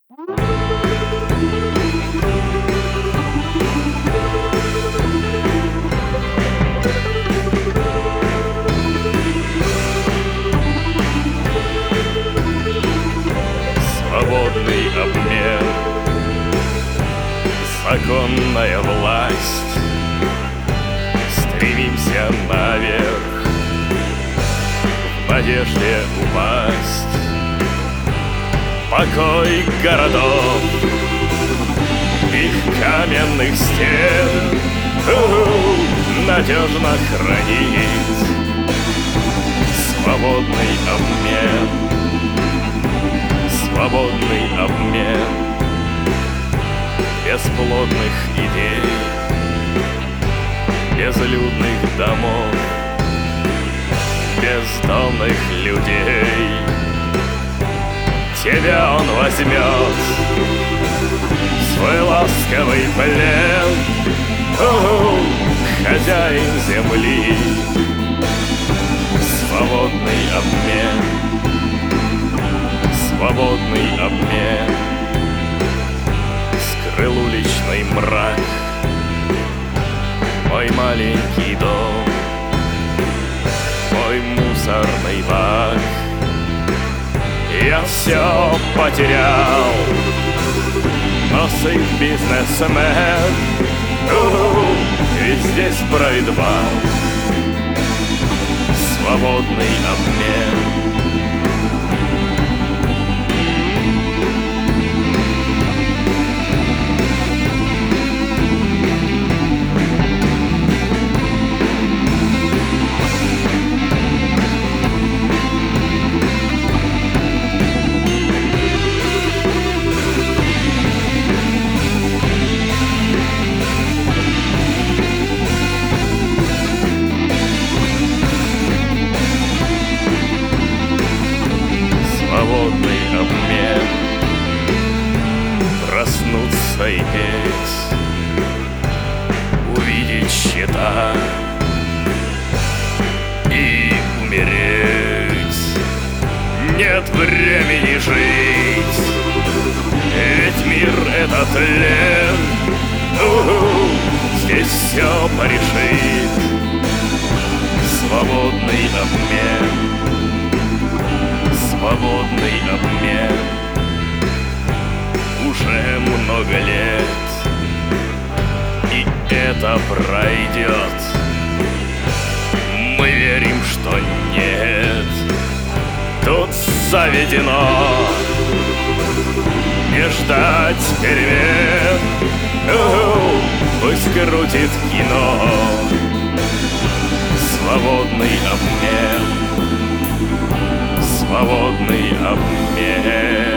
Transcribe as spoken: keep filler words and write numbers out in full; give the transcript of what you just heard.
Свободный обмен, законная власть. Стремимся наверх, в надежде упасть. Покой городов, их каменных стен у-у, надежно хранить свободный обмен. Свободный обмен бесплодных идей, безлюдных домов, бездомных людей. Тебя он возьмет в свой ласковый плен, у-у, хозяин земли. Свободный обмен, свободный обмен скрыл уличный мрак мой маленький дом, мой мусорный бак. Я все потерял, но сын бизнесмен, у-у, ведь здесь провидвал. Свободный обмен. Свободный обмен, проснуться и петь, увидеть счета и умереть. Нет времени жить, ведь мир — это тлен. У-у, здесь все порешит свободный обмен. Свободный обмен уже много лет, и это пройдет. Мы верим, что нет, тут заведено не ждать перемен. У-у, пусть крутит кино. Свободный обмен. Свободный обмен.